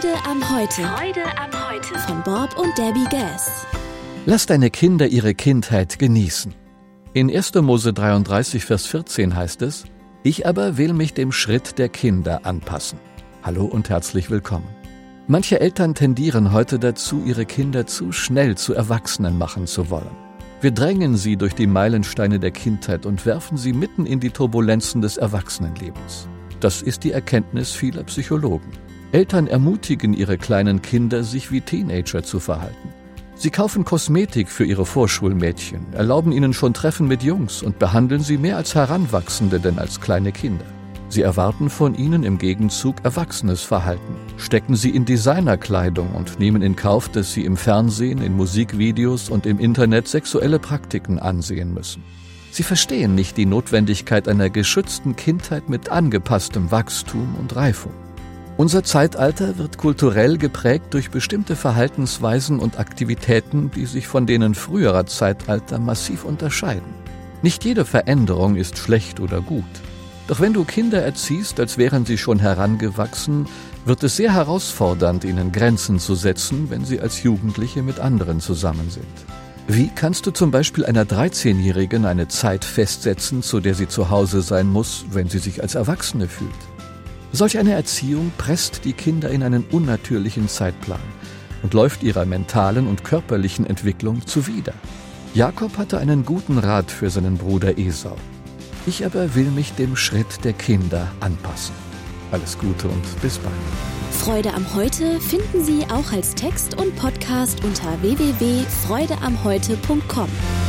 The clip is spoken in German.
Freude am Heute. Freude am Heute. Von Bob und Debbie Gass. Lass deine Kinder ihre Kindheit genießen. In 1. Mose 33, Vers 14 heißt es: Ich aber will mich dem Schritt der Kinder anpassen. Hallo und herzlich willkommen. Manche Eltern tendieren heute dazu, ihre Kinder zu schnell zu Erwachsenen machen zu wollen. Wir drängen sie durch die Meilensteine der Kindheit und werfen sie mitten in die Turbulenzen des Erwachsenenlebens. Das ist die Erkenntnis vieler Psychologen. Eltern ermutigen ihre kleinen Kinder, sich wie Teenager zu verhalten. Sie kaufen Kosmetik für ihre Vorschulmädchen, erlauben ihnen schon Treffen mit Jungs und behandeln sie mehr als Heranwachsende denn als kleine Kinder. Sie erwarten von ihnen im Gegenzug erwachsenes Verhalten, stecken sie in Designerkleidung und nehmen in Kauf, dass sie im Fernsehen, in Musikvideos und im Internet sexuelle Praktiken ansehen müssen. Sie verstehen nicht die Notwendigkeit einer geschützten Kindheit mit angepasstem Wachstum und Reifung. Unser Zeitalter wird kulturell geprägt durch bestimmte Verhaltensweisen und Aktivitäten, die sich von denen früherer Zeitalter massiv unterscheiden. Nicht jede Veränderung ist schlecht oder gut. Doch wenn du Kinder erziehst, als wären sie schon herangewachsen, wird es sehr herausfordernd, ihnen Grenzen zu setzen, wenn sie als Jugendliche mit anderen zusammen sind. Wie kannst du zum Beispiel einer 13-Jährigen eine Zeit festsetzen, zu der sie zu Hause sein muss, wenn sie sich als Erwachsene fühlt? Solch eine Erziehung presst die Kinder in einen unnatürlichen Zeitplan und läuft ihrer mentalen und körperlichen Entwicklung zuwider. Jakob hatte einen guten Rat für seinen Bruder Esau. Ich aber will mich dem Schritt der Kinder anpassen. Alles Gute und bis bald. Freude am Heute finden Sie auch als Text und Podcast unter www.freudeamheute.com.